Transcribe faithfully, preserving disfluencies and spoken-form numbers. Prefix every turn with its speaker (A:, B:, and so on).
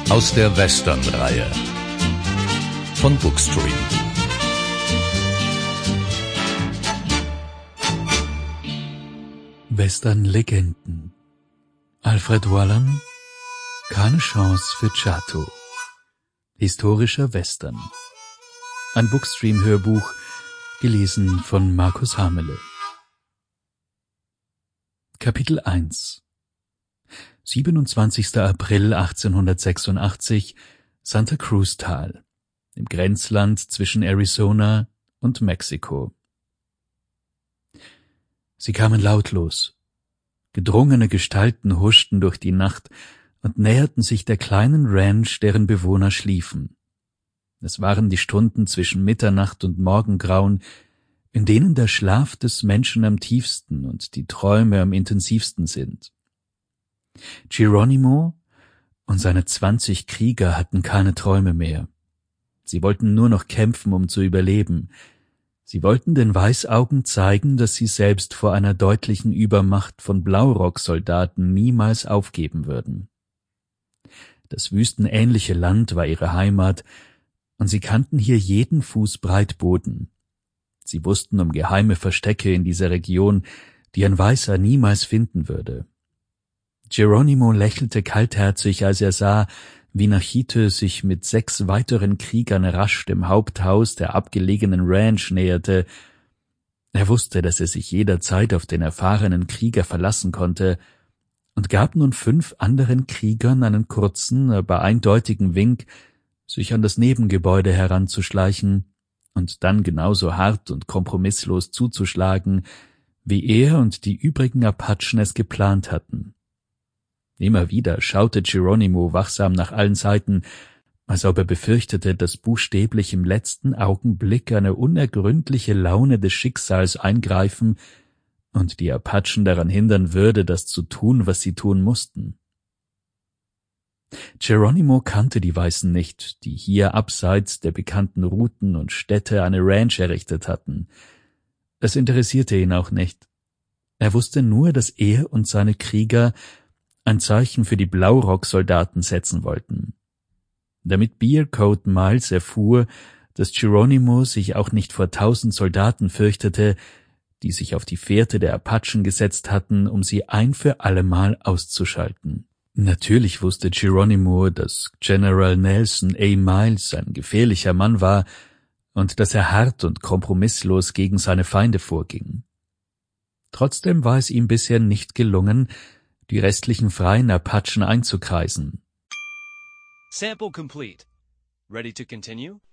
A: Aus der Western-Reihe von Bookstream.
B: Western-Legenden. Alfred Wallen, Keine Chance für Chato. Historischer Western. Ein Bookstream-Hörbuch, gelesen von Markus Hamele. Kapitel eins. siebenundzwanzigster April achtzehnhundertsechsundachtzig, Santa Cruz Tal, im Grenzland zwischen Arizona und Mexiko. Sie kamen lautlos. Gedrungene Gestalten huschten durch die Nacht und näherten sich der kleinen Ranch, deren Bewohner schliefen. Es waren die Stunden zwischen Mitternacht und Morgengrauen, in denen der Schlaf des Menschen am tiefsten und die Träume am intensivsten sind. Geronimo und seine zwanzig Krieger hatten keine Träume mehr. Sie wollten nur noch kämpfen, um zu überleben. Sie wollten den Weißaugen zeigen, dass sie selbst vor einer deutlichen Übermacht von Blaurocksoldaten niemals aufgeben würden. Das wüstenähnliche Land war ihre Heimat, und sie kannten hier jeden Fuß breit Boden. Sie wussten um geheime Verstecke in dieser Region, die ein Weißer niemals finden würde. Geronimo lächelte kaltherzig, als er sah, wie Nachite sich mit sechs weiteren Kriegern rasch dem Haupthaus der abgelegenen Ranch näherte. Er wusste, dass er sich jederzeit auf den erfahrenen Krieger verlassen konnte, und gab nun fünf anderen Kriegern einen kurzen, aber eindeutigen Wink, sich an das Nebengebäude heranzuschleichen und dann genauso hart und kompromisslos zuzuschlagen, wie er und die übrigen Apachen es geplant hatten. Immer wieder schaute Geronimo wachsam nach allen Seiten, als ob er befürchtete, dass buchstäblich im letzten Augenblick eine unergründliche Laune des Schicksals eingreifen und die Apachen daran hindern würde, das zu tun, was sie tun mussten. Geronimo kannte die Weißen nicht, die hier abseits der bekannten Routen und Städte eine Ranch errichtet hatten. Es interessierte ihn auch nicht. Er wusste nur, dass er und seine Krieger ein Zeichen für die Blaurock-Soldaten setzen wollten. Damit Bearcoat Miles erfuhr, dass Geronimo sich auch nicht vor tausend Soldaten fürchtete, die sich auf die Fährte der Apachen gesetzt hatten, um sie ein für allemal auszuschalten. Natürlich wusste Geronimo, dass General Nelson A. Miles ein gefährlicher Mann war und dass er hart und kompromisslos gegen seine Feinde vorging. Trotzdem war es ihm bisher nicht gelungen, die restlichen freien Apachen einzukreisen.
C: Sample complete. Ready to continue?